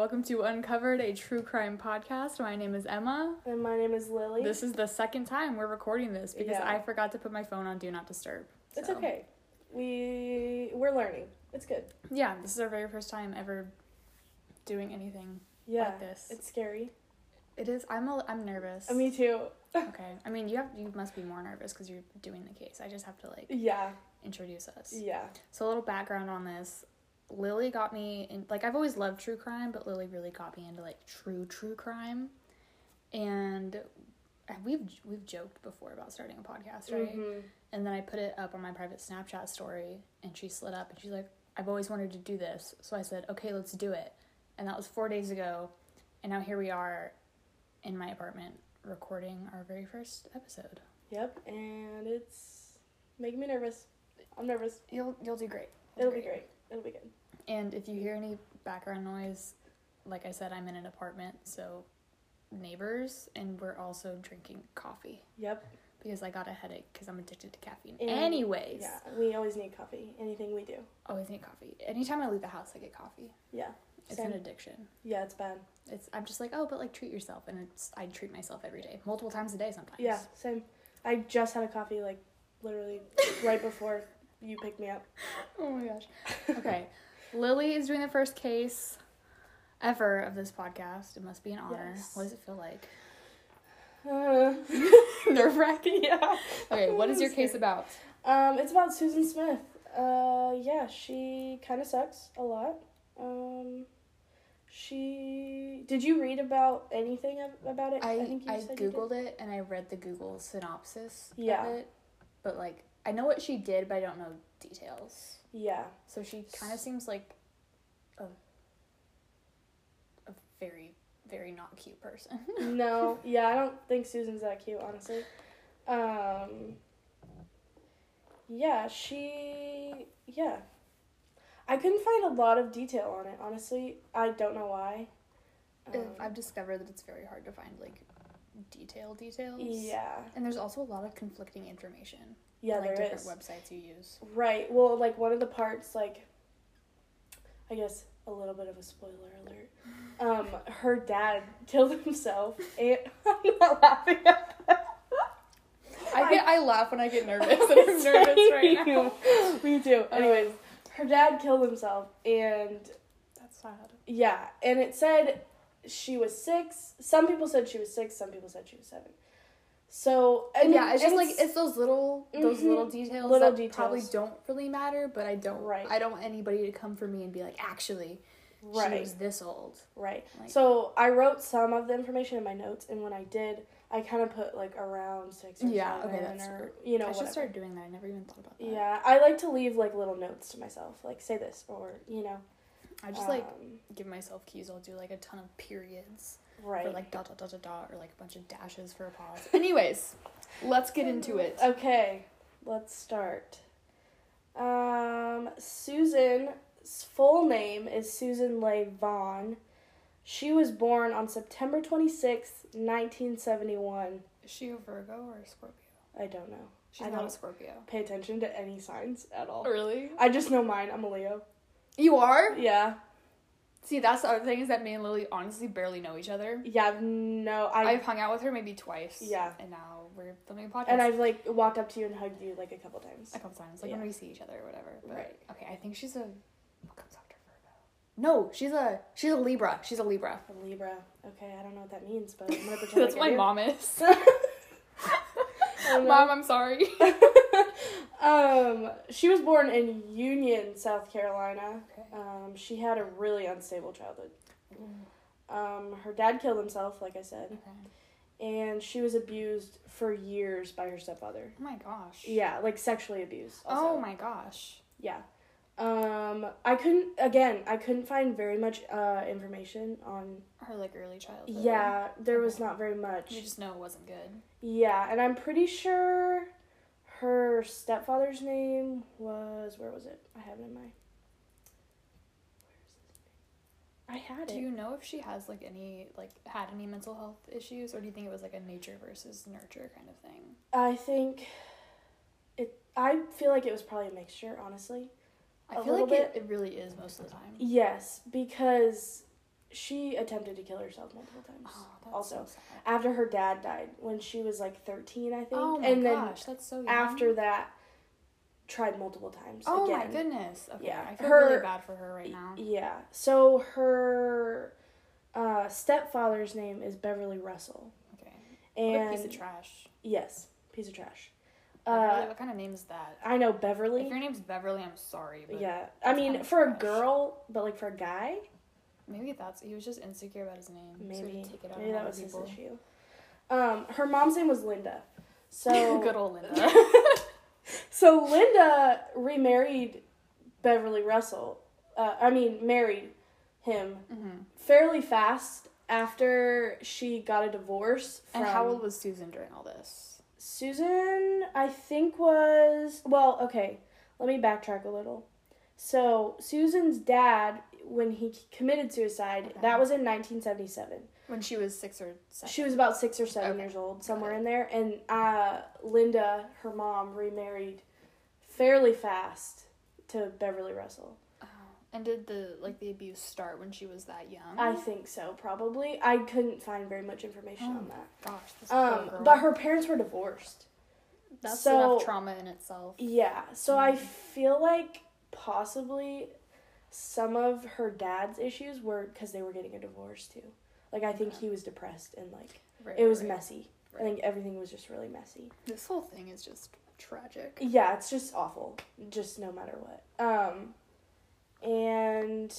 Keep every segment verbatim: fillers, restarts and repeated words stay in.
welcome to Uncovered, a true crime podcast. My name is Emma. And my name is Lily. This is the second time we're recording this because Yeah. I forgot to put my phone on Do Not Disturb. It's so. okay. We, we're learning. It's good. Yeah, this is our very first time ever doing anything Yeah, like this. it's scary. It is. I'm a, I'm nervous. Uh, me too. Okay. I mean, you have you must be more nervous because you're doing the case. I just have to, like, Yeah. introduce us. Yeah. So a little background on this. Lily got me in, like, I've always loved true crime, but Lily really got me into, like, true, true crime. And we've we've joked before about starting a podcast, right? Mm-hmm. And then I put it up on my private Snapchat story, and she slid up, and she's like, I've always wanted to do this. So I said, okay, let's do it. And that was four days ago, and now here we are in my apartment recording our very first episode. Yep, and it's making me nervous. I'm nervous. You'll you'll do great. You'll It'll do be great. It'll be good. And if you hear any background noise, like I said, I'm in an apartment, so neighbors, and we're also drinking coffee. Yep. Because I got a headache because I'm addicted to caffeine. And, Anyways. Yeah, we always need coffee. Anything we do. Always need coffee. Anytime I leave the house, I get coffee. Yeah. It's Same. an addiction. Yeah, it's bad. It's I'm just like, oh, but like treat yourself, and it's I treat myself every day, multiple times a day sometimes. Yeah, same. I just had a coffee, like, literally right before you picked me up. Oh my gosh. Okay. Lily is doing the first case ever of this podcast. It must be an honor. Yes. What does it feel like? Uh, Nerve-wracking? Yeah. Okay, what is your case about? Um, it's about Susan Smith. Uh, yeah, she kind of sucks a lot. Um, she... Did you read about anything ab- about it? I, think you I said you Googled it, and I read the Google synopsis Yeah. of it. But, like, I know what she did, but I don't know details. did. Yeah. So she kind of seems like a, a very, very not cute person. No, yeah, I don't think Susan's that cute, honestly. Um, yeah, she... Yeah. I couldn't find a lot of detail on it, honestly. I don't know why. Um, I've discovered that it's very hard to find, like, detail details. Yeah. And there's also a lot of conflicting information. Yeah, on, like, there different is. websites you use. Right. Well, like, one of the parts, like, I guess a little bit of a spoiler alert. Um, her dad killed himself, and I'm not laughing at that. I get I laugh when I get nervous, and I'm nervous right now. Me too. Anyways, her dad killed himself, and That's sad. yeah, and it said she was six. Some people said she was six. Some people said she was seven. So and Yeah, it's just and like it's those little those Mhm. little details Little that details. probably don't really matter, but I don't Right. I don't want anybody to come for me and be like, actually, right. she was this old. Right. Like- So I wrote some of the information in my notes, and when I did, I kind of put like around six or Yeah, seven, okay, that's or you know I should whatever. start doing that. I never even thought about that. Yeah, I like to leave like little notes to myself, like say this or you know. I just like um, give myself cues. I'll do like a ton of periods right. or like dot dot dot dot dot or like a bunch of dashes for a pause. Anyways, let's get into it. Okay, let's start. Um, Susan's full name is Susan Leigh Vaughn. She was born on September twenty-sixth, nineteen seventy-one. Is she a Virgo or a Scorpio? I don't know. She's I not a don't Scorpio. pay attention to any signs at all. Really? I just know mine. I'm a Leo. You are? Yeah. See, that's the other thing is that me and Lily honestly barely know each other. Yeah, no, I... I've hung out with her maybe twice. Yeah. And now we're filming a podcast. And I've, like, walked up to you and hugged you, like, a couple times. A couple times. Like Yeah. when we see each other or whatever. But, Right. okay, I think she's a... What comes after Virgo? No, she's a... She's a Libra. She's a Libra. A Libra. Okay, I don't know what that means, but I'm gonna pretend That's like my I do. mom is. Oh, no. Mom, I'm sorry. um, she was born in Union, South Carolina. Okay. Um, she had a really unstable childhood. Um, her dad killed himself, like I said, Okay. and she was abused for years by her stepfather. Oh my gosh. Yeah, like sexually abused. Also. Oh my gosh. Yeah. Um, I couldn't, again, I couldn't find very much uh, information on, Her, like, early childhood. yeah, there was Okay. not very much. You just know it wasn't good. Yeah, and I'm pretty sure her stepfather's name was, where was it? I have it in my, where's his name? I had Do it. you know if she has, like, any, like, had any mental health issues? Or do you think it was, like, a nature versus nurture kind of thing? I think it, I feel like it was probably a mixture, honestly. I A feel little like it, bit. it really is most of the time. Yes, because she attempted to kill herself multiple times. Oh, that's also, so sad. after her dad died when she was like thirteen, I think. Oh my and gosh, that's so young. then after that, tried multiple times. Oh again. my goodness. Okay, Yeah. I feel Her- really bad for her right now. Yeah. So her uh, stepfather's name is Beverly Russell. Okay. And What a piece of trash. yes, piece of trash. Beverly, Uh, what kind of name is that? I know If Beverly. your name's Beverly, I'm sorry, but Yeah. I that's mean, kinda for a trash. girl, but like for a guy, maybe that's he was just insecure about his name. So he maybe would take it out maybe on that other was his people. issue. Um, her mom's name was Linda. So Good old Linda. So Linda remarried Beverly Russell. Uh, I mean, married him hmm fairly fast after she got a divorce. From And how old was Susan during all this? Susan? I think was well. Okay, let me backtrack a little. So Susan's dad, when he committed suicide, Okay. that was in nineteen seventy-seven. When she was six or seven. She was about six or seven Okay. years old, Got somewhere it. in there. And uh, Linda, her mom, remarried fairly fast to Beverly Russell. Oh. And did the like the abuse start when she was that young? I think so, probably. I couldn't find very much information Oh, on that. Gosh, this poor Um, girl. but her parents were divorced. That's so- enough trauma in itself. Yeah, so I Mm. feel like possibly some of her dad's issues were because they were getting a divorce too. Like, I think Okay. he was depressed and, like, Right, it was right, messy. right. I think everything was just really messy. This whole thing is just tragic. Yeah, it's just awful. Just no matter what. Um, and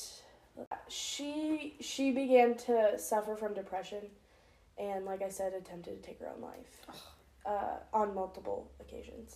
she she began to suffer from depression, and like I said, attempted to take her own life uh, on multiple occasions.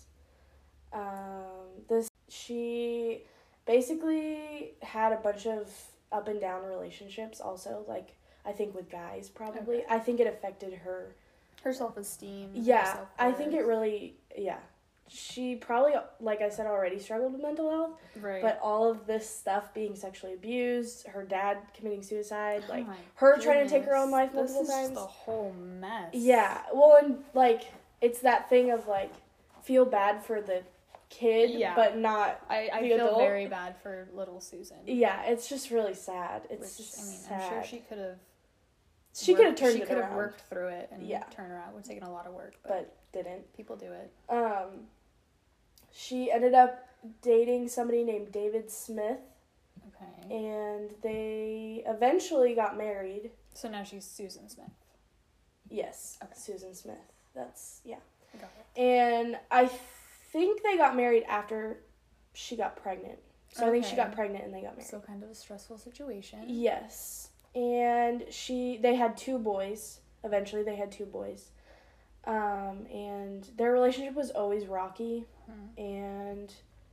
Um, this she basically had a bunch of up and down relationships. Also, like I think with guys, probably. Okay. I think it affected her. Her self esteem. Yeah, I think it really. Yeah. She probably, like I said already, struggled with mental health, Right. but all of this stuff being sexually abused, her dad committing suicide, Oh like my her trying to take her own goodness. life multiple this is times. Just a whole mess. Yeah, well, and like it's that thing of like feel bad for the kid, Yeah. but not. I, I the feel adult. very bad for little Susan. Yeah, it's just really sad. It's Which, just I mean, sad. I'm sure she could have. She could have turned She it could around, have worked through it and Yeah. turned around. It would have taken a lot of work, but, but didn't. people do it. Um, she ended up dating somebody named David Smith. Okay. And they eventually got married. So now she's Susan Smith. Yes, Okay. Susan Smith. That's, yeah. Got it. And I think they got married after she got pregnant. So I think she Okay. got pregnant and they got married. So kind of a stressful situation. Yes. And she, they had two boys. Eventually they had two boys. Um, and their relationship was always rocky. Hmm. And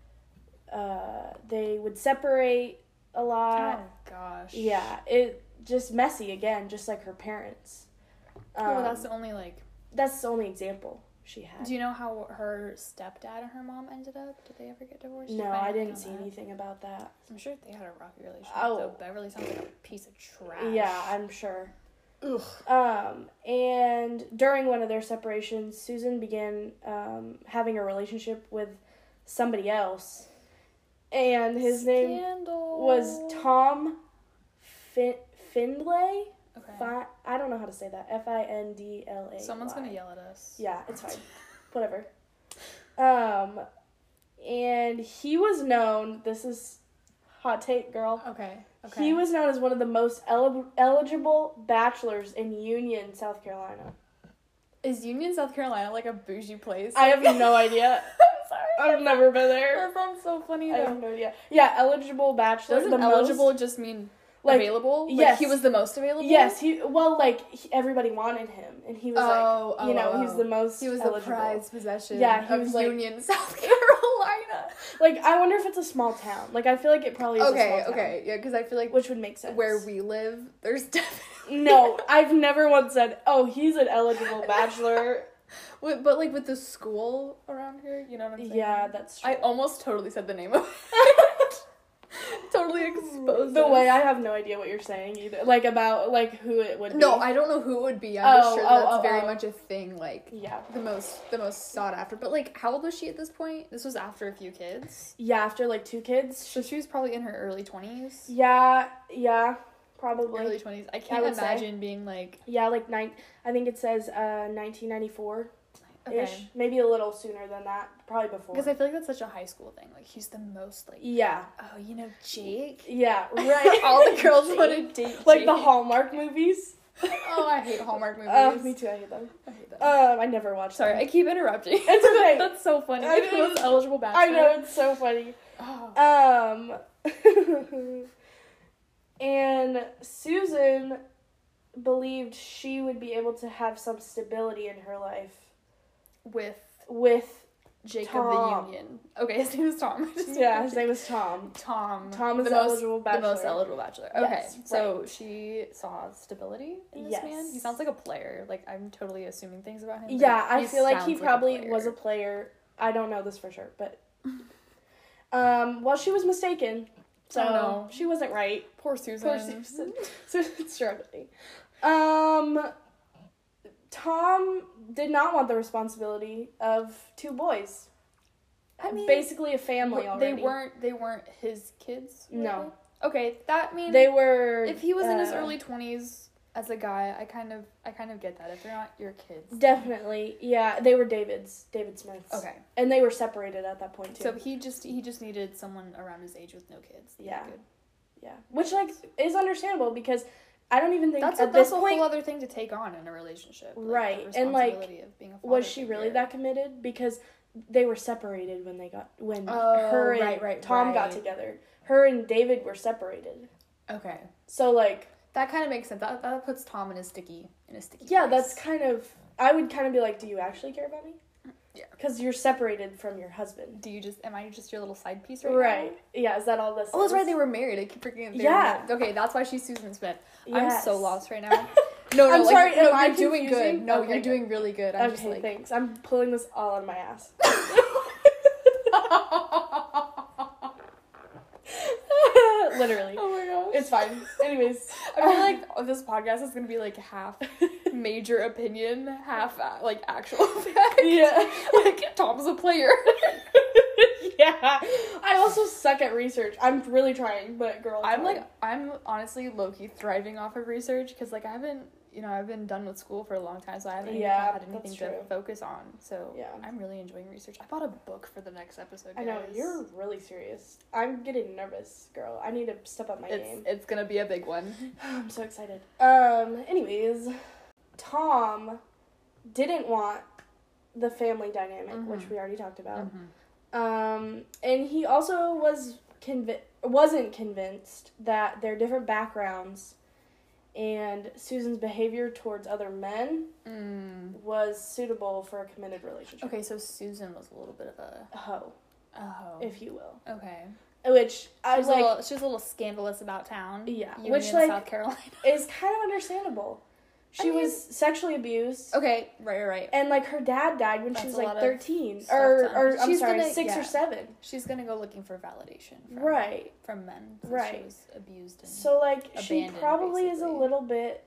uh, they would separate a lot. Oh gosh. Yeah, it just messy again, just like her parents. Um, Oh, that's the only like. that's the only example she had. Do you know how her stepdad and her mom ended up? Did they ever get divorced? Did you No, find I anything didn't on see that? anything about that. I'm sure they had a rocky relationship. Oh. Though Beverly sounds like a piece of trash. Yeah, I'm sure. Ugh. Um, and during one of their separations, Susan began um, having a relationship with somebody else, and his name Scandal. was Tom fin- Findlay. Okay. Fi- I don't know how to say that. F I N D L A. Someone's gonna yell at us. Yeah, it's fine. Whatever. Um, and he was known. This is hot take, girl. Okay. Okay. He was known as one of the most el- eligible bachelors in Union, South Carolina. Is Union, South Carolina, like a bougie place? I have no idea. I'm sorry. I've never been there. That sounds so funny I though. have no idea. Yeah, eligible bachelor. Doesn't the eligible most, just mean like, available? Like, yes. he was the most available? Yes, he well, like he, everybody wanted him, and he was Oh, like, oh, you know, oh, he was oh. the most. He was eligible. the prized possession Yeah, he of was, like- Union, South Carolina. Like, I wonder if it's a small town. Like, I feel like it probably is a Okay, small town. okay, yeah, because I feel like Which would make sense. where we live, there's definitely No, I've never once said, oh, he's an eligible bachelor. Wait, but like with the school around here, you know what I'm saying? Yeah, that's true. I almost totally said the name of it. Totally exposed The us. way I have no idea what you're saying either. Like, about, like, who it would be. No, I don't know who it would be. I'm Oh, just sure oh, that's oh, very oh. much a thing. Like Yeah. the most, the most sought after. But like, how old was she at this point? This was after a few kids, Yeah, after, like, two kids. so she was probably in her early twenties. Yeah, yeah, probably. Early twenties. I can't I would imagine say. being like... Yeah, like nine. I think it says uh, nineteen ninety-four ish. Okay. Maybe a little sooner than that. Probably before. Because I feel like that's such a high school thing. Like, he's the most, like... Yeah. Oh, you know Jake? Yeah, right. All the girls Jake. want to date Jake. Like the Hallmark movies. Oh, I hate Hallmark movies. Oh, me too. I hate them. I hate them. Um, I never watched Sorry, them. I keep interrupting. It's okay. That's so funny. I It's the most know. eligible bachelor. I know, it's so funny. Oh. Um, and Susan believed she would be able to have some stability in her life With with Jake Tom. of the Union. Okay, his name is Tom. I just yeah, his name is Tom. Tom. Tom is the the most, eligible The bachelor. most eligible bachelor. Okay, Yes, so right. she saw stability in this Yes. man. He sounds like a player. Like, I'm totally assuming things about him. but Yeah, I he feel like he sounds probably player. was a player. I don't know this for sure, but um, well, she was mistaken. So Oh, no. she wasn't right. Poor Susan. Poor Susan. Susan's struggling. Um, Tom did not want the responsibility of two boys. I mean, basically a family w- already. They weren't. They weren't his kids. Really? No. Okay, that means They were. if he was in his uh, early twenties as a guy, I kind of, I kind of get that. If they're not your kids, Definitely, yeah. They were David's, David Smith's. okay. And they were separated at that point too. So he just, he just needed someone around his age with no kids. Yeah. Good. Yeah, which like is understandable because I don't even think That's at a, this that's a point whole other thing to take on in a relationship. Like, Right, the and, like, responsibility of being a was father she figure. really that committed because they were separated when they got when Oh, her and right, right, Tom got right. together. Her and David were separated. Okay, So like that kind of makes sense. That that puts Tom in a sticky, in a sticky. yeah, place. that's kind of I would kind of be like, do you actually care about me? Yeah. Because you're separated from your husband. Do you just? Am I just your little side piece right, Right. now? Yeah. Is that all this? Oh, that's is? right. They were married. I keep freaking. they were Yeah. married. Okay, that's why she's Susan Smith. I'm Yes. so lost right now. No, no, I'm like, sorry, no, am I you're doing confusing? good. No, Okay, you're good. doing really good. I'm Okay. just like. Thanks. I'm pulling this all out of my ass. Literally. Oh my gosh. It's fine. Anyways, I feel like oh, this podcast is gonna be like half major opinion, half uh, like actual fact. Yeah. Like Tom's a player. Yeah. I also suck at research. I'm really trying, but girl, I'm it's like hard. I'm honestly low-key thriving off of research because like I haven't you know I've been done with school for a long time, so I haven't Yeah, even had anything that's to true. focus on. So Yeah. I'm really enjoying research. I bought a book for the next episode. I know guys. you're really serious. I'm getting nervous, girl. I need to step up my It's game. it's gonna be a big one. I'm so excited. Um. Anyways, Tom didn't want the family dynamic, Mhm. which we already talked about. Mhm. Um, and he also was convi- wasn't convinced that their different backgrounds and Susan's behavior towards other men Mm. was suitable for a committed relationship. Okay, so Susan was a little bit of a A hoe, oh if you will. okay. Which I She was was, a like, little, she was a little scandalous about town. Yeah, Union, which, like, South Carolina. is kind of understandable. She I mean- was sexually abused. Okay, right, right, right. And like her dad died when That's she was a like lot of thirteen, stuff or to- or I'm She's sorry, gonna- six yeah. or seven. She's gonna go looking for validation from Right. from men. since Right. She was abused and So like she abandoned, probably is a basically. little bit.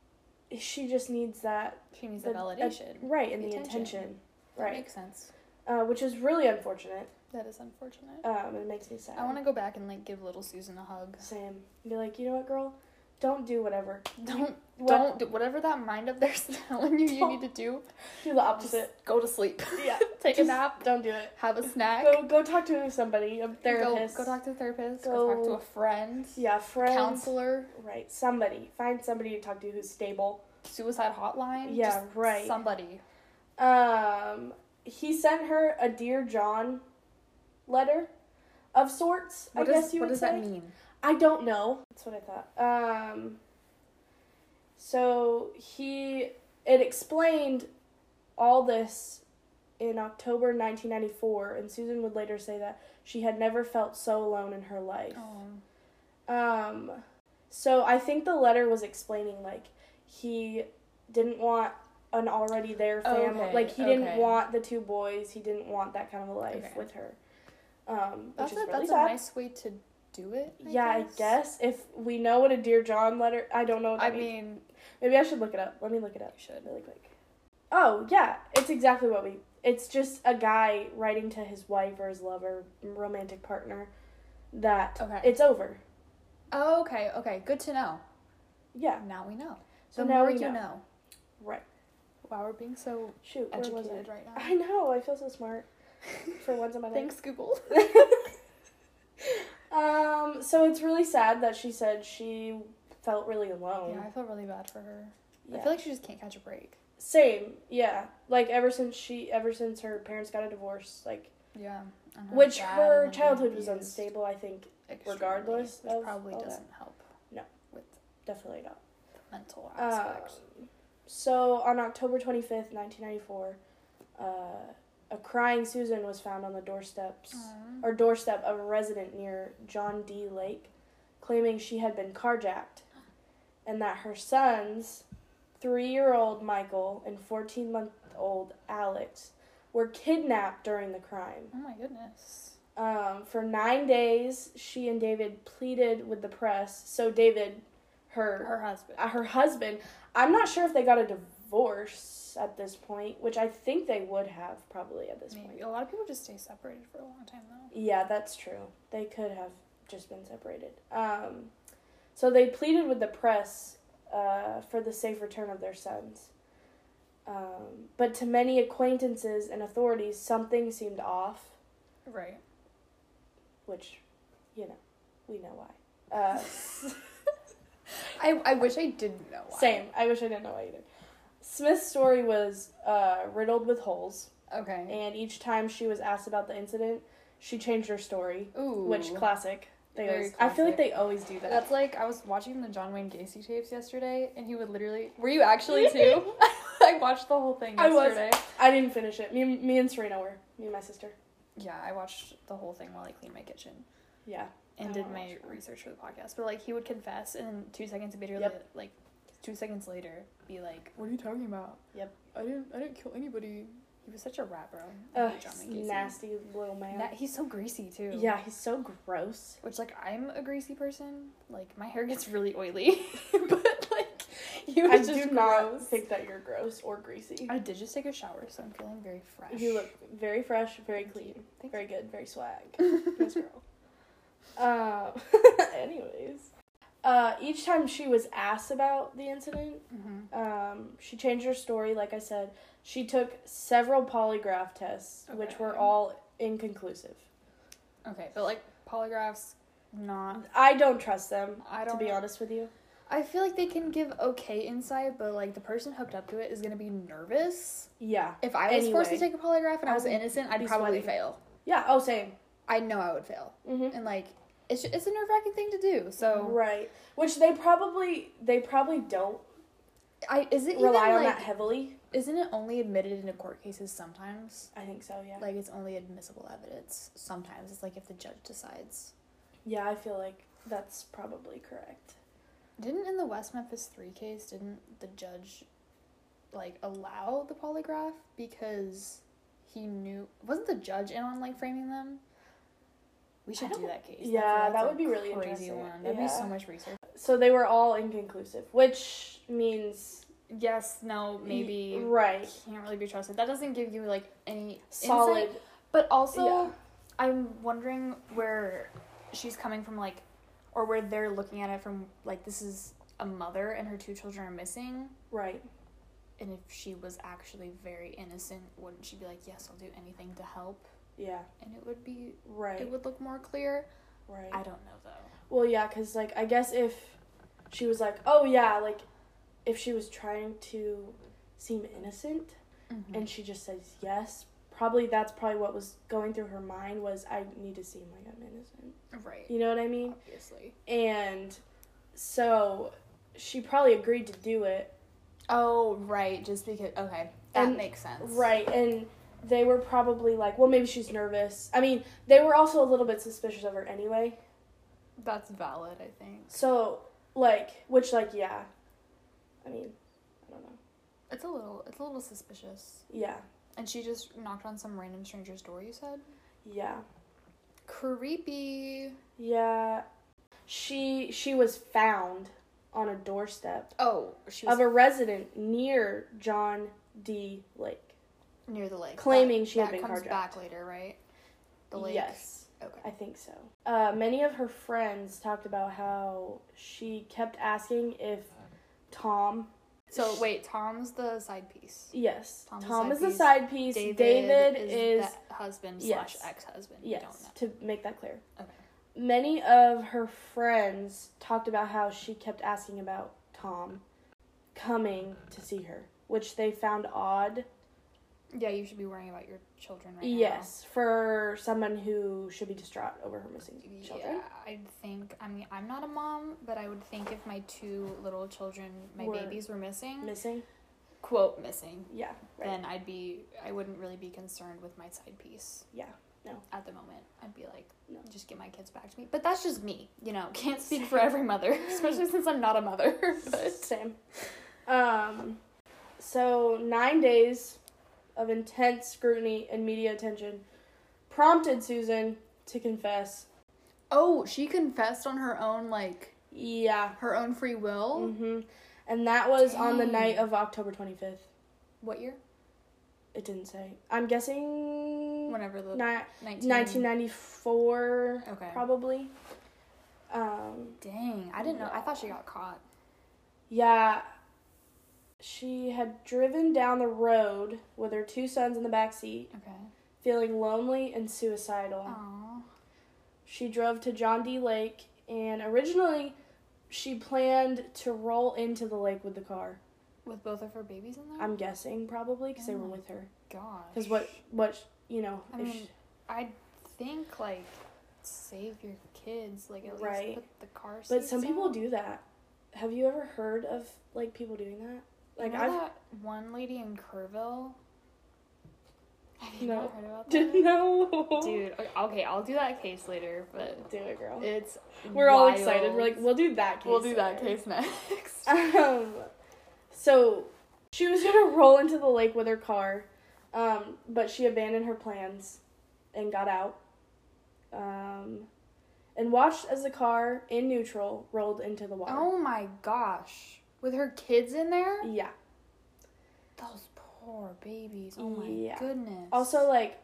She just needs that she needs the- the validation. right and the the attention. attention, That right? makes sense. Uh, which is really unfortunate. That is unfortunate. Um, it makes me sad. I want to go back and like give little Susan a hug. Same. Be like, you know what, girl? Don't do whatever. Don't What- don't do whatever that mind of theirs is telling you you Don't- need to do. do the Just opposite. go to sleep. Yeah. Take Just a nap. Don't do it. Have a snack. Go go talk to somebody, a Go, therapist. go talk to a therapist. Go, Go- talk to a friend. Yeah, friend. Counselor. Right. Somebody. Find somebody to talk to who's stable. Suicide hotline. Yeah, Just right. Somebody. Um, he sent her a Dear John letter of sorts, What I does, guess you what would does say. that mean? I don't know. That's what I thought. Um, so he, it explained all this in October nineteen ninety-four, and Susan would later say that she had never felt so alone in her life. Oh. Um, so I think the letter was explaining, like, he didn't want an already there family. Okay, Like, he didn't okay. want the two boys. He didn't want that kind of a life Okay. with her. Um, That's, which a, is really that's sad. a nice way to do it. I yeah, guess. I guess. If we know what a Dear John letter... I don't know what that I means. mean, Maybe I should look it up. Let me look it up you should. really quick. Oh, yeah. It's exactly what we... It's just a guy writing to his wife or his lover, romantic partner, that Okay. it's over. Oh, okay, okay. Good to know. Yeah. Now we know. So the now more we you know. know. Right. Wow, we're being so Shoot, where was educated I? right now. I know, I feel so smart. For once in my life. Thanks, Google. um, so it's really sad that she said she felt really alone. Yeah, I feel really bad for her. Yeah. I feel like she just can't catch a break. Same, yeah. Like, ever since she, ever since her parents got a divorce, like... Yeah. And Which dad her and then childhood was abused unstable, I think, extremely, regardless which of probably all doesn't that. help. No. With Definitely not. the mental aspect. Um, so, on October twenty-fifth, nineteen ninety-four, uh, a crying Susan was found on the doorsteps, Aww. or doorstep of a resident near John D. Lake, claiming she had been carjacked, and that her sons, three-year-old Michael and fourteen-month-old Alex, were kidnapped during the crime. Oh my goodness. Um, for nine days, she and David pleaded with the press. So David, her Her husband. uh, her husband, I'm not sure if they got a divorce at this point, which I think they would have probably at this Maybe. point. A lot of people just stay separated for a long time though. Yeah, that's true. They could have just been separated. Um, so they pleaded with the press uh, for the safe return of their sons. Um, but to many acquaintances and authorities, something seemed off. Right. Which, you know, we know why. Uh, I, I wish I didn't know why. same. I wish I didn't know why either. Smith's story was uh, riddled with holes, Okay. and each time she was asked about the incident, she changed her story. Ooh. Which, classic. They Very always. I feel like classic. they always do that. That's like, I was watching the John Wayne Gacy tapes yesterday, and he would literally... Were you actually, too? I watched the whole thing I was. yesterday. I didn't finish it. Me, me and Serena were. Me and my sister. Yeah, I watched the whole thing while I cleaned my kitchen. Yeah. And I did wanna my watch more. research for the podcast. But, like, he would confess, and then two seconds later, Yep. like, two seconds later, be like, what are you talking about? Yep. I didn't, I didn't kill anybody. He was such a rat, bro. I Ugh, hate John Wayne Gacy. nasty little man. Na- he's so greasy, too. Yeah, he's so gross. Which, like, I'm a greasy person. Like, my hair gets really oily. But, like, he was I just do gross. not think that you're gross or greasy. I did just take a shower, so I'm feeling very fresh. You look very fresh, very Thank clean, you. Thank very good, very swag. you. Nice girl. Um, anyways. Uh, each time she was asked about the incident, Mm-hmm. um, she changed her story, like I said. She took several polygraph tests, which Okay. were all inconclusive. Okay, but, like, polygraphs, not... I don't trust them, I to don't... be honest with you. I feel like they can give okay insight, but, like, the person hooked up to it is going to be nervous. Yeah. If I was forced to Anyway. take a polygraph and I was I would innocent, I'd be probably sweating. fail. Yeah, oh, same. I know I would fail. Mm-hmm. And, like, it's just, it's a nerve-wracking thing to do, so... Right. Which they probably, they probably don't I Is it rely even, on like... that heavily. Isn't it only admitted in court cases sometimes? I think so, yeah. Like, it's only admissible evidence sometimes. It's like if the judge decides. Yeah, I feel like that's probably correct. Didn't in the West Memphis three case, didn't the judge, like, allow the polygraph because he knew... Wasn't the judge in on, like, framing them? We should I do don't- that case. yeah, I feel like that that's would a be really crazy interesting. one. That'd be Yeah. so much research. So they were all inconclusive, which means... Yes, no, maybe. Right. Can't really be trusted. That doesn't give you, like, any Solid. insight. But also, Yeah. I'm wondering where she's coming from, like, or where they're looking at it from, like, this is a mother and her two children are missing. Right. And if she was actually very innocent, wouldn't she be like, yes, I'll do anything to help? Yeah. And it would be, Right. it would look more clear. Right. I don't know, though. Well, yeah, because, like, I guess if she was like, oh, yeah, like, if she was trying to seem innocent Mm-hmm. and she just says yes, probably that's probably what was going through her mind was, I need to seem like I'm innocent. Right. You know what I mean? Obviously. And so she probably agreed to do it. Oh, right. Just because, okay. That And- makes sense. Right, and they were probably like, well, maybe she's nervous. I mean, they were also a little bit suspicious of her anyway. That's valid, I think. So, like, which, like, yeah. I mean, I don't know. It's a little, it's a little suspicious. Yeah, And she just knocked on some random stranger's door, you said? yeah, Creepy. yeah. She she was found on a doorstep Oh, she was of a resident near John D. Lake. near the lake. claiming That- she had that been comes carjacked. back later, right? The lake? Yes, Okay. I think so. Uh, many of her friends talked about how she kept asking if Tom. So wait, Tom's the side piece. Yes, Tom's Tom the is side the piece. side piece. David, David is, is the husband yes. slash ex-husband. Yes, We don't know. to make that clear. Okay. Many of her friends talked about how she kept asking about Tom coming to see her, which they found odd. Yeah, you should be worrying about your children right now. Yes, for someone who should be distraught over her missing children. Yeah, I think, I mean, I'm not a mom, but I would think if my two little children, my Were babies were missing, Missing? quote, missing, Yeah, right. then I'd be, I wouldn't really be concerned with my side piece. Yeah, no. At the moment. I'd be like, No. just get my kids back to me. But that's just me, you know, can't speak for every mother, especially since I'm not a mother. But Same. Um, so nine days of intense scrutiny and media attention prompted Susan to confess. oh, she confessed on her own, like, Yeah. her own free will? Mm-hmm. And that was Dang. on the night of October twenty-fifth. What year? It didn't say. I'm guessing Whenever the... ni- nineteen nineteen ninety-four, Okay. probably. Um, Dang, I didn't know. I thought she got caught. yeah. She had driven down the road with her two sons in the back seat, Okay. feeling lonely and suicidal. Aww. She drove to John D. Lake, and originally she planned to roll into the lake with the car. With both of her babies in there? I'm guessing, probably, because they Oh were my with her. Gosh. Because what, what, you know, I if mean, she- I think, like, save your kids. Like, at Right. least put the car seats but some people on. do that. Have you ever heard of, like, people doing that? Like, you know I've that one lady in Kerrville? Have you No. not heard about that? didn't know. Dude, okay, okay, I'll do that case later, but Do it, girl. it's We're all wild. excited. We're like, we'll do that case. We'll do that later. case next. Um, so she was gonna roll into the lake with her car, um, but she abandoned her plans and got out. Um, and watched as the car in neutral rolled into the water. Oh my gosh. With her kids in there? Yeah. Those poor babies. Oh my Yeah. goodness. Also, like,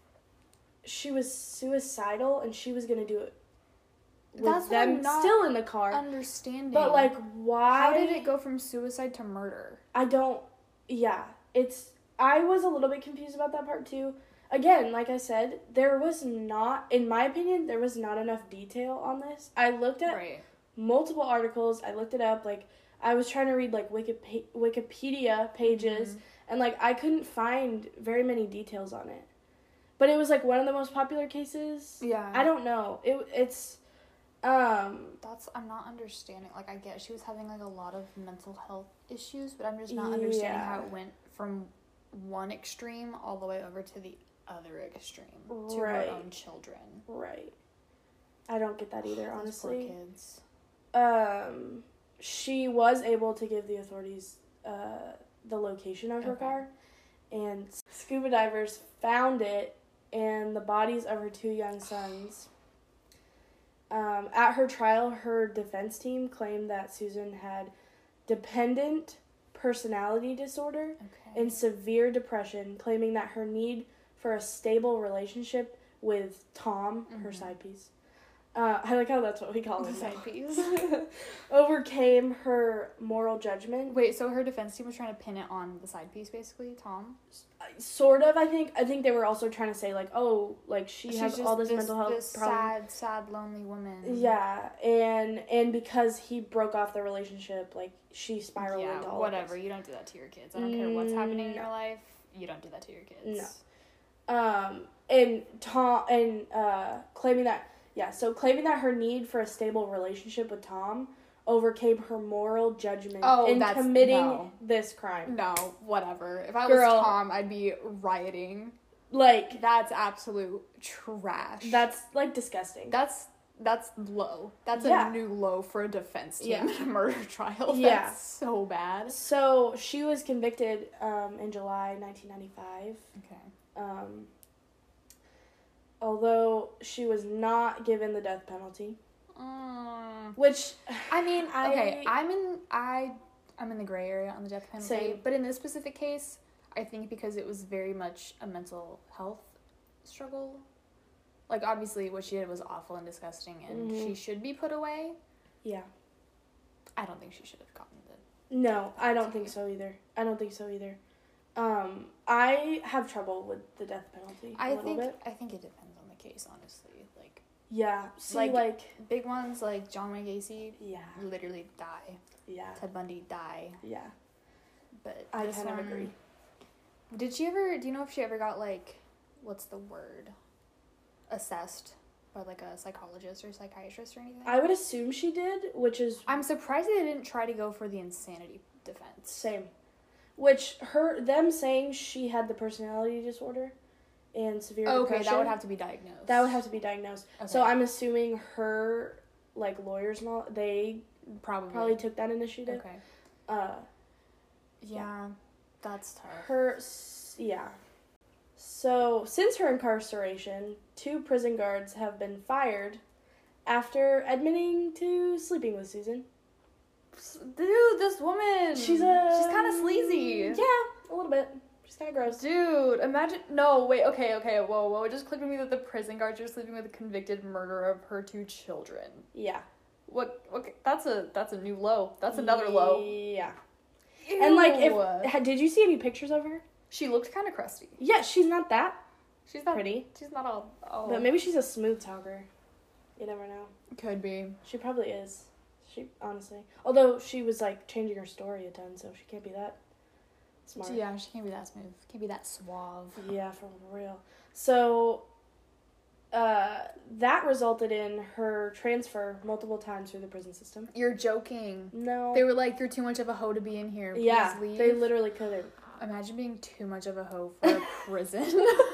she was suicidal and she was gonna do it with That's what I'm them not still in the car. understanding. But like, why? how did it go from suicide to murder? I don't. Yeah, it's. I was a little bit confused about that part too. Again, like I said, there was not, in my opinion, there was not enough detail on this. I looked at Right. multiple articles. I looked it up. Like, I was trying to read like Wikipedia, Wikipedia pages, Mhm. and like I couldn't find very many details on it. But it was like one of the most popular cases. Yeah. I don't know. It it's. Um. That's, I'm not understanding. Like, I get she was having, like, a lot of mental health issues, but I'm just not understanding Yeah. how it went from one extreme all the way over to the other extreme. To Right. her own children. Right. I don't get that either, Those honestly. poor kids. Um, she was able to give the authorities uh, the location of her Okay. car, and scuba divers found it and the bodies of her two young sons. Um, at her trial, her defense team claimed that Susan had dependent personality disorder Okay. and severe depression, claiming that her need for a stable relationship with Tom, her Mhm. side piece, uh, I like how that's what we call The him side now, piece. overcame her moral judgment. Wait, so her defense team was trying to pin it on the side piece, basically, Tom? Sort of, I think. I think they were also trying to say, like, oh, like, she She's has just all this, this mental health this problems. sad, sad, lonely woman. Yeah, and and because he broke off the relationship, like, she spiraled yeah, into all whatever. of this. You don't do that to your kids. I don't care what's happening in No. your life. You don't do that to your kids. Um, and Tom, and uh, claiming that, yeah, so claiming that her need for a stable relationship with Tom overcame her moral judgment Oh, in that's- committing no. this crime. No, whatever. If I Girl. was Tom, I'd be rioting. Like, That's absolute trash. that's, like, disgusting. that's that's low. That's Yeah. a new low for a defense team Yeah. in a murder trial. Yeah. That's so bad. So, she was convicted um, in July nineteen ninety-five. Okay. Um, although she was not given the death penalty. Mm. Which, I mean, I- okay, I'm in I I'm in the gray area on the death penalty. Same. But in this specific case, I think because it was very much a mental health struggle. Like, obviously what she did was awful and disgusting and Mhm. she should be put away. yeah. I don't think she should have gotten the No, I don't think so either. I don't think so either. Um, I have trouble with the death penalty a I little think bit. I think it depends on the case, honestly. Like Yeah. See, Like- like, big ones like John Wayne Gacy yeah, literally die. yeah, Ted Bundy die. yeah. But I this kind of one- agree. Did she ever? Do you know if she ever got like, what's the word? Assessed by like a psychologist or psychiatrist or anything? I would assume she did, which is I'm surprised they didn't try to go for the insanity defense. same. Which her them saying she had the personality disorder and severe Okay, depression. that would have to be diagnosed. that would have to be diagnosed. Okay. So I'm assuming her like lawyers and all they probably probably took that initiative. Okay. Uh, Yeah, that's tough. her s- yeah. So since her incarceration, two prison guards have been fired after admitting to sleeping with Susan. Dude, this woman. She's a She's kind of sleazy. Yeah, a little bit. She's kind of gross. Dude, imagine. No, wait. Okay, okay. Whoa, whoa. It just clicked with me that the prison guards are sleeping with a convicted murderer of her two children. Yeah. What? Okay, that's a that's a new low. That's another low. Yeah. Ew. And like, if ha- did you see any pictures of her? she looked kind of crusty. Yeah, she's not that She's not pretty, She's not all. all but maybe she's a smooth talker. You never know. could be. She probably is. She honestly, although she was like changing her story a ton, so she can't be that smart. Yeah, she can't be that smooth. Can't be that suave. Yeah, for real. So, uh, that resulted in her transfer multiple times through the prison system. You're joking. No. They were like, "You're too much of a hoe to be in here. Please yeah, leave." they literally couldn't. Imagine being too much of a hoe for a prison.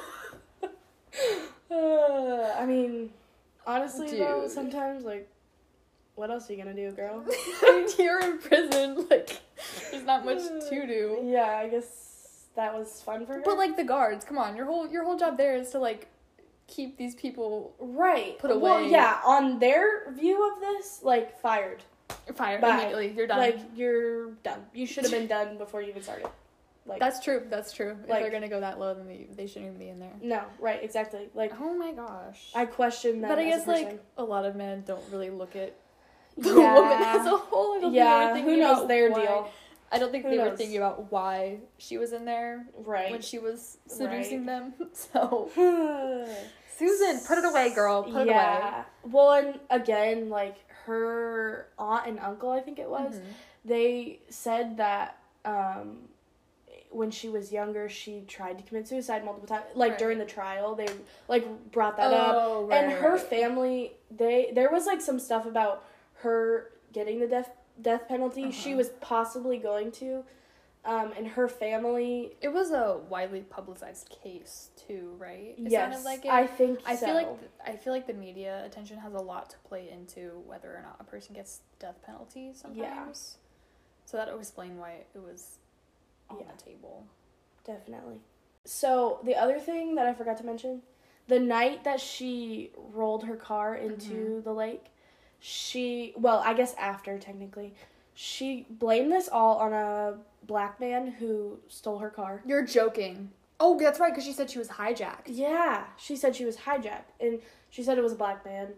Uh, I mean, honestly though, Dude. sometimes like, what else are you gonna do, girl? You're in prison. Like, there's not much to do. Yeah, I guess that was fun for her. But like the guards, come on, your whole your whole job there is to like keep these people right, put Well, away. yeah, on their view of this, like fired. fired Bye. immediately. You're done. Like you're done. You should have been done before you even started. Like that's true. That's true. If like- they're gonna go that low, then they, they shouldn't even be in there. no, right, exactly. Like Oh my gosh. I question that. but I as a guess like person. a lot of men don't really look at the Yeah. woman as a whole. I don't think they yeah, were thinking who knows about their why- deal, I don't think Who they were knows? thinking about why she was in there right? when she was seducing them. So yeah, Susan, put it away, girl. Put it away. Well, and again, like her aunt and uncle, I think it was, Mhm. they said that um, when she was younger, she tried to commit suicide multiple times. Like Right. during the trial, they like brought that up, Oh, right, and her right. family, they there was like some stuff about her getting the death death penalty. She Uh-huh. was possibly going to, um, and her family. It was a widely publicized case too, right? It yes, sounded like it. I think I so. feel like th- I feel like the media attention has a lot to play into whether or not a person gets death penalty sometimes. So that would explain why it was on Yeah. the table. Definitely. So, the other thing that I forgot to mention, the night that she rolled her car into Mhm. the lake, she, well, I guess after technically, she blamed this all on a black man who stole her car. You're joking. Oh, that's right, because she said she was hijacked. Yeah, she said she was hijacked, and she said it was a black man.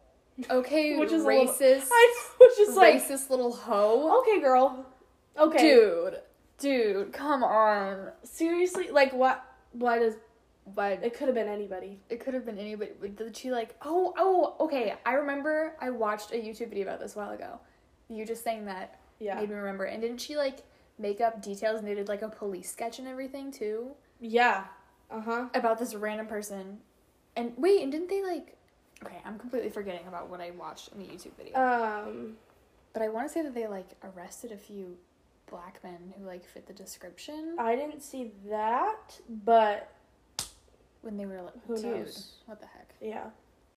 Okay, Which is a little- racist. I was just like, racist little hoe. okay, girl. Okay. Dude, dude, come on. Seriously? Like, what? Why does. But It could have been anybody. it could have been anybody. But did she like? Oh, oh, okay. I remember I watched a YouTube video about this a while ago. You just saying that Yeah. made me remember. And didn't she like make up details and they did like a police sketch and everything too Yeah. Uh huh. about this random person? And wait, and didn't they like? Okay, I'm completely forgetting about what I watched in the YouTube video. Um. but I want to say that they like arrested a few black men who like fit the description I didn't see that, but when they were like, who dude, knows? what the heck? Yeah.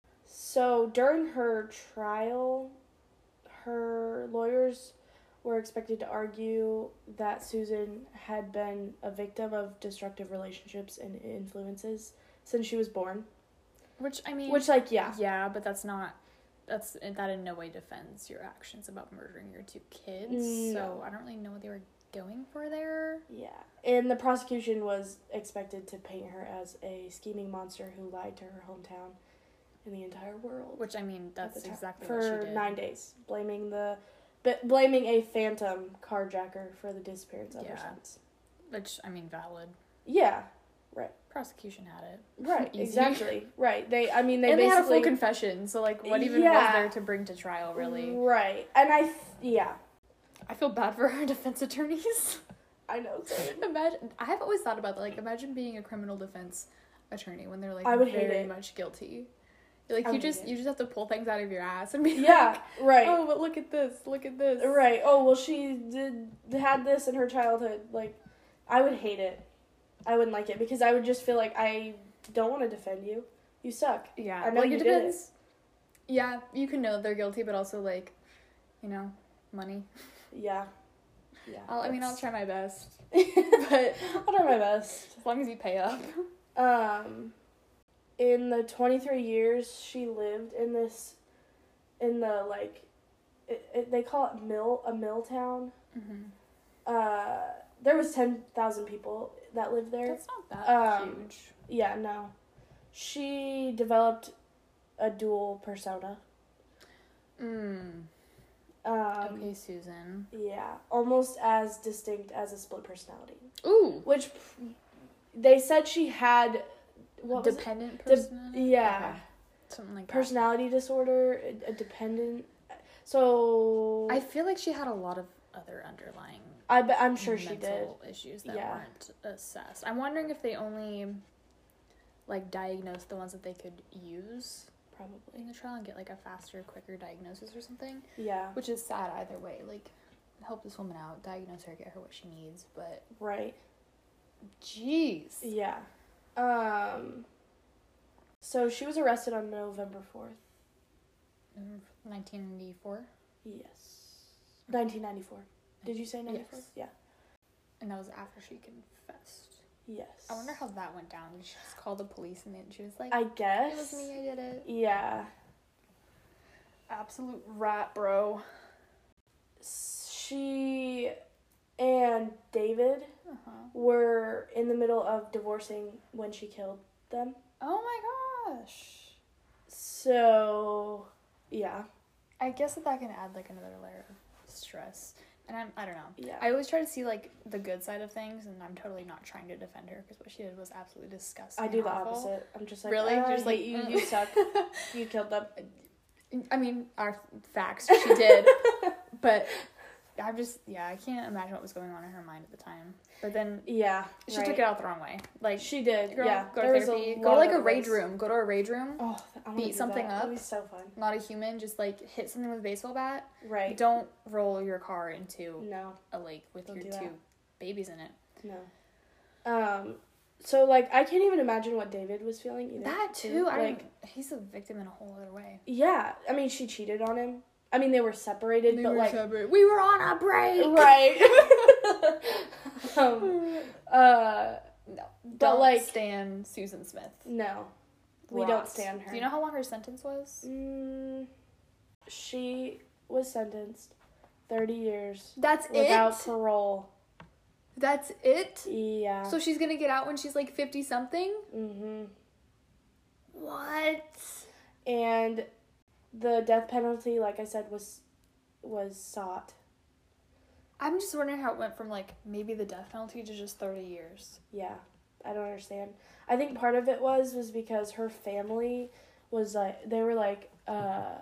So during her trial, her lawyers were expected to argue that Susan had been a victim of destructive relationships and influences since she was born. Which I mean, Which, like, yeah. yeah, but that's not. That's that in no way defends your actions about murdering your two kids. No. So I don't really know what they were going for there. Yeah. And the prosecution was expected to paint her as a scheming monster who lied to her hometown and the entire world. Which I mean, at that's the time, exactly for what she did. nine days, blaming the b- blaming a phantom carjacker for the disappearance ever Yeah. since. Which, I mean, valid. Yeah, right. Prosecution had it. Right, Easy. exactly. Right. They, I mean, they and they basically... had a full confession, so, like, what even Yeah. was there to bring to trial, really? Right. And I, th- yeah. I feel bad for our defense attorneys. I know, same. Imagine, I have always thought about that, like, imagine being a criminal defense attorney when they're, like, I would hate very it. much guilty. Like, I you would just, hate it. you just have to pull things out of your ass and be Yeah, like, right. oh, but look at this, look at this. Right. Oh, well, she did had this in her childhood. Like, I would hate it. I wouldn't like it because I would just feel like I don't want to defend you. You suck. Yeah, I know like, you it did it. depends. Yeah, you can know they're guilty, but also, like, you know, money. Yeah. Yeah. I'll, I mean, I'll that's- try my best, but I'll try my best. as long as you pay up. Um, in the twenty-three years she lived in this, in the, like, it, it, they call it mill, a mill town. Mm-hmm. Uh, there was ten thousand people that lived there. That's not that Um, huge. Yeah, no. She developed a dual persona. Mm. Um, Okay, Susan. Yeah, almost as distinct as a split personality. Ooh. Which they said she had what was it? Dependent De- personality? yeah. Okay. Something like that. Personality disorder, a, a dependent. So I feel like she had a lot of other underlying I bet I'm sure she did. mental issues that Yeah. weren't assessed. I'm wondering if they only like diagnosed the ones that they could use Probably. in the trial and get like a faster, quicker diagnosis or something. Yeah. Which is sad either way. Like, help this woman out, diagnose her, get her what she needs. But Right. jeez. Yeah. Um. So she was arrested on November fourth. nineteen ninety-four. Yes. nineteen ninety-four. Did you say ninety-four? Yes. Yeah. And that was after she confessed. Yes. I wonder how that went down. She just called the police and then she was like, I guess. it was me, I did it. Yeah. Absolute rat, bro. She and David Uh-huh. were in the middle of divorcing when she killed them. Oh my gosh. So, yeah. I guess that that can add like another layer of stress. And I'm, I don't know. Yeah. I always try to see like the good side of things, and I'm totally not trying to defend her because what she did was absolutely disgusting. I do and the awful. opposite. I'm just like, Really? "Uh, I Just like, hate you, mm." you suck. You killed them. I mean, our facts, she did. But I'm just, yeah, I can't imagine what was going on in her mind at the time. But then Yeah. she right. took it out the wrong way. Like, She did, girl, yeah. go to There was a therapy. lot Go to like of a other rage ways. room. Go to a rage room. Oh, I wanna Beat do something that. up. That'd be so fun. Not a human. Just like hit something with a baseball bat. Right. Don't roll your car into No. a lake with Don't your do two that. babies in it. No. Um, so, like, I can't even imagine what David was feeling either. That too. I Like, he's a victim in a whole other way. yeah. I mean, she cheated on him. I mean, they were separated, but, like... separate. We were on a break. Right. um, uh, No. But, Don't like- stand Susan Smith. no. We Rot. don't stand her. Do you know how long her sentence was? Mm, she was sentenced thirty years That's without it? parole. That's it? Yeah. So she's gonna get out when she's like fifty something? Mm-hmm. What? And the death penalty, like I said, was was sought. I'm just wondering how it went from like maybe the death penalty to just thirty years. Yeah, I don't understand. I think part of it was was because her family was like they were like uh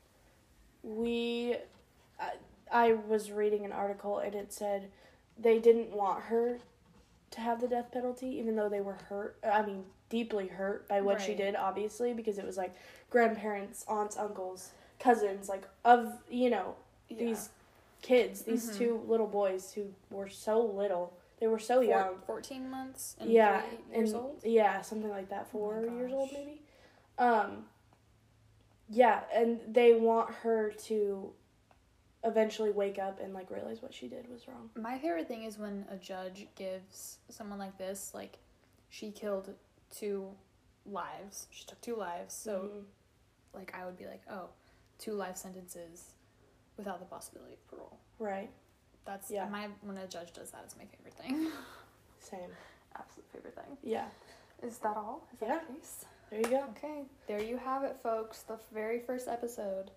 we I, I was reading an article and it said they didn't want her to have the death penalty even though they were hurt I mean deeply hurt by what she Right. did obviously because it was like grandparents, aunts, uncles, cousins like of you know these kids, these Mhm. two little boys who were so little. They were so Four, young. fourteen months and Yeah, three years and old? yeah, something like that. Oh my Four years old, gosh. maybe. Um. Yeah, and they want her to eventually wake up and like realize what she did was wrong. My favorite thing is when a judge gives someone like this, like, she killed two lives. She took two lives. So, Mhm. like, I would be like, oh, two life sentences without the possibility of parole. Right. That's, Yeah. my, when a judge does that, it's my favorite thing. Same. Absolute favorite thing. Yeah. Is that all? Is that Yeah. the case? There you go. Okay, there you have it, folks. The very first episode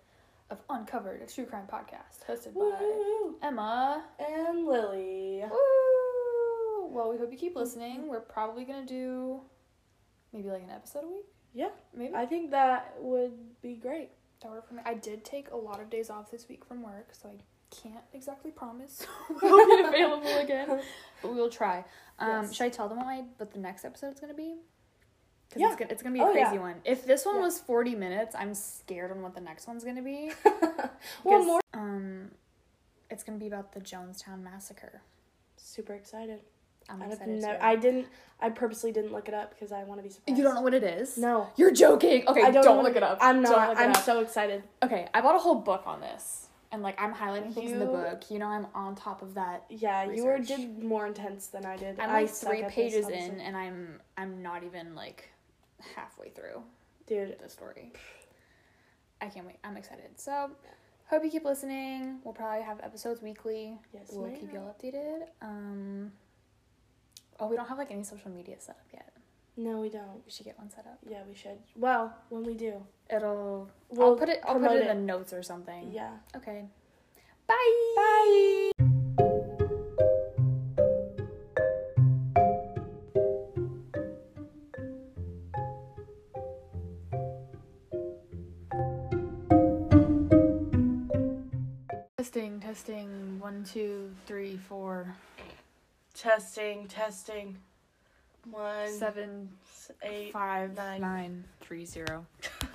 of Uncovered, a true crime podcast hosted Woo! by Emma And Lily. Woo! Well, we hope you keep listening. We're probably gonna do maybe like an episode a week. Yeah, maybe. I think that would be great. That worked for me. I did take a lot of days off this week from work, so I can't exactly promise we'll be available again, but we'll try. Um, Yes. Should I tell them what my what the next episode's gonna be? Because Yeah. it's gonna, it's gonna be a Oh, crazy yeah. one. If this one Yeah. was forty minutes, I'm scared on what the next one's gonna be. Well, more. Um, it's gonna be about the Jonestown Massacre. Super excited. I'm I've excited never, too. I didn't. I purposely didn't look it up because I want to be surprised. You don't know what it is? No. You're joking. Okay, I don't, don't, know look what it up. I'm Don't not. look it I'm up. so excited. Okay, I bought a whole book on this, and like I'm highlighting things in the You- book. You know, I'm on top of that. Yeah, you were Research. did more intense than I did. I'm I like suck three at this, pages honestly. in, and I'm I'm not even like halfway through Dude, the story. I can't wait. I'm excited. So, hope you keep listening. We'll probably have episodes weekly. yes, We'll ma'am. keep y'all updated. Um. Oh, we don't have like any social media set up yet. No, we don't. We should get one set up. Yeah, we should. Well, when we do, It'll. we'll I'll put it. I'll put promote it in the notes or something. Yeah. Okay. Bye. Bye. Testing. Testing. One, two, three, four, Testing, testing. One, seven, eight, five, nine. nine, three, zero.